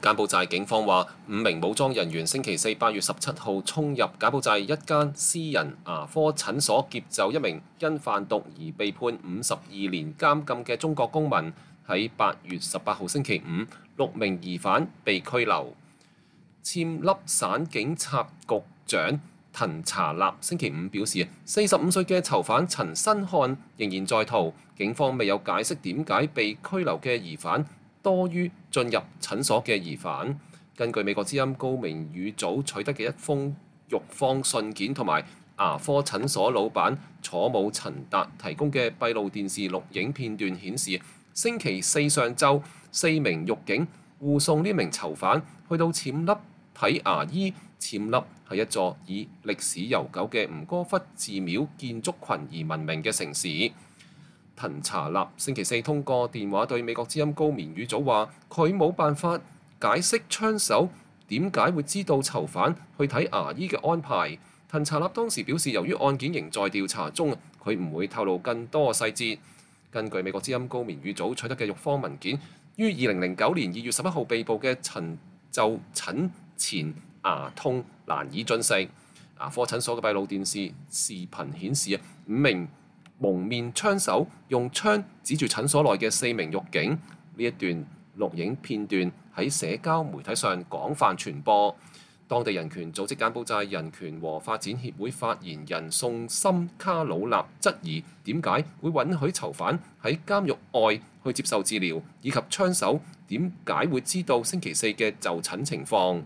柬埔寨警方話，5名武裝人員星期四8月17號衝入柬埔寨一間私人牙科診所，劫走一名因販毒而被判52年監禁嘅中國公民。喺8月18號星期五，6名疑犯被拘留。暹粒省警察局長滕查納星期五表示，45歲嘅囚犯陳新漢仍然在逃，警方未有解釋點解被拘留嘅疑犯多於進入診所嘅疑犯。根據美國之音高明語組取得嘅一封獄方信件同埋牙科診所老闆楚姆陳達提供嘅閉路電視錄影片段顯示，星期四上晝4名獄警護送呢名囚犯去到暹粒睇牙醫。暹粒係一座以歷史悠久嘅吳哥窟寺廟建築群而聞名嘅城市。滕查納星期四通過電話對美國之音高棉語組話，佢冇辦法解釋槍手點解會知道囚犯去睇牙醫嘅安排。滕查納當時表示，由於案件仍在調查中，佢唔會透露更多細節。根據美國之音高棉語組取得嘅獄方文件，於2009年2月11號被捕嘅陳就診前牙痛難以進食。牙科診所嘅閉路電視視頻顯示，5名蒙面槍手用槍指住診所內嘅4名獄警。呢一段錄影片段喺社交媒體上廣泛傳播。當地人權組織柬埔寨人權和發展協會發言人宋森卡魯納質疑點解會允許囚犯喺監獄外去接受治療，以及槍手點解會知道星期四嘅就診情況。